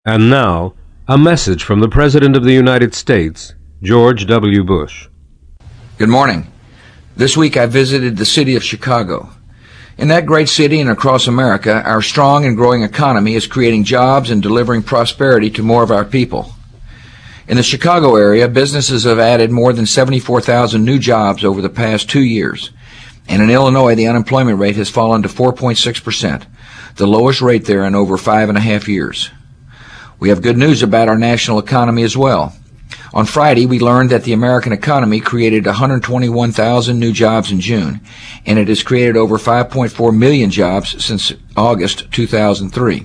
And now, a message from the President of the United States, George W. Bush. Good morning. This week I visited the city of Chicago. In that great city and across America, our strong and growing economy is creating jobs and delivering prosperity to more of our people. In the Chicago area, businesses have added more than 74,000 new jobs over the past 2 years. And in Illinois, the unemployment rate has fallen to 4.6%, the lowest rate there in over 5.5 years. We have good news about our national economy as well. On Friday, we learned that the American economy created 121,000 new jobs in June, and it has created over 5.4 million jobs since August 2003.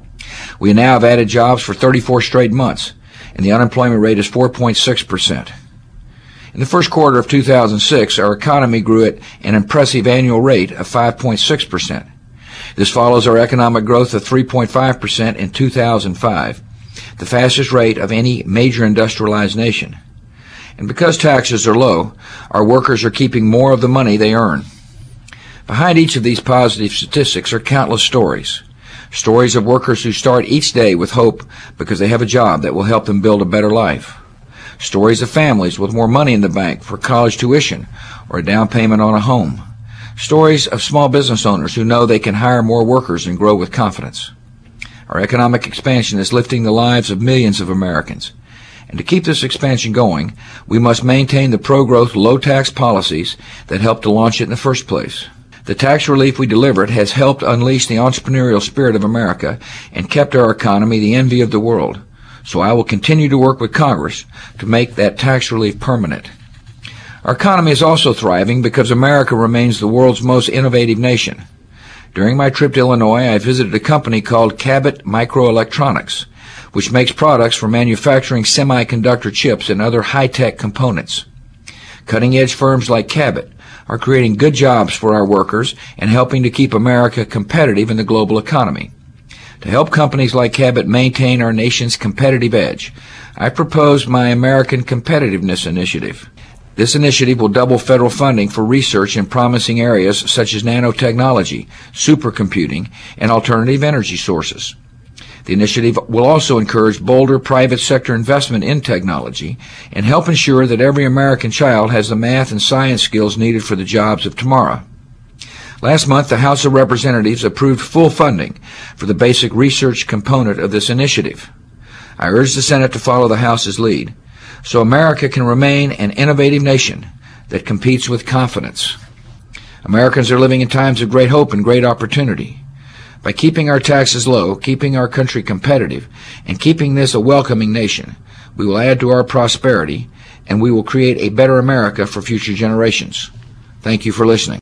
We now have added jobs for 34 straight months, and the unemployment rate is 4.6%. In the first quarter of 2006, our economy grew at an impressive annual rate of 5.6%. This follows our economic growth of 3.5% in 2005, the fastest rate of any major industrialized nation. And because taxes are low, our workers are keeping more of the money they earn. Behind each of these positive statistics are countless stories. Stories of workers who start each day with hope because they have a job that will help them build a better life. Stories of families with more money in the bank for college tuition or a down payment on a home. Stories of small business owners who know they can hire more workers and grow with confidence. Our economic expansion is lifting the lives of millions of Americans. And to keep this expansion going, we must maintain the pro-growth, low-tax policies that helped to launch it in the first place. The tax relief we delivered has helped unleash the entrepreneurial spirit of America and kept our economy the envy of the world. So I will continue to work with Congress to make that tax relief permanent. Our economy is also thriving because America remains the world's most innovative nation. During my trip to Illinois, I visited a company called Cabot Microelectronics, which makes products for manufacturing semiconductor chips and other high-tech components. Cutting-edge firms like Cabot are creating good jobs for our workers and helping to keep America competitive in the global economy. To help companies like Cabot maintain our nation's competitive edge, I proposed my American Competitiveness Initiative. This initiative will double federal funding for research in promising areas such as nanotechnology, supercomputing, and alternative energy sources. The initiative will also encourage bolder private sector investment in technology and help ensure that every American child has the math and science skills needed for the jobs of tomorrow. Last month, the House of Representatives approved full funding for the basic research component of this initiative. I urge the Senate to follow the House's lead, so America can remain an innovative nation that competes with confidence. Americans are living in times of great hope and great opportunity. By keeping our taxes low, keeping our country competitive, and keeping this a welcoming nation, we will add to our prosperity, and we will create a better America for future generations. Thank you for listening.